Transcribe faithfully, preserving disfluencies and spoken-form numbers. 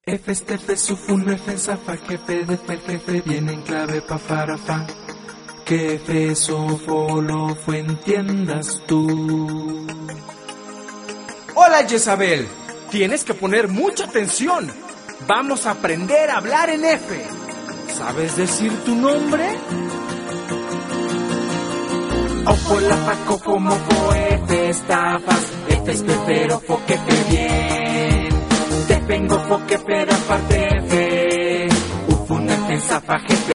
F, este, F, sufun, F, zafa, jefe, de, fe, jefe, viene en clave, pa, para, fa. Que F, sofo, lo, fue, entiendas tú. Hola, Jezabel. Tienes que poner mucha atención. Vamos a aprender a hablar en F. ¿Sabes decir tu nombre? Ofo, la, fa, cofo, mofo, F, estafas, F, espero, fo, que fe, bien. Te vengo, fo, que fe, da parte, F. Ufun, F, zafa, jefe.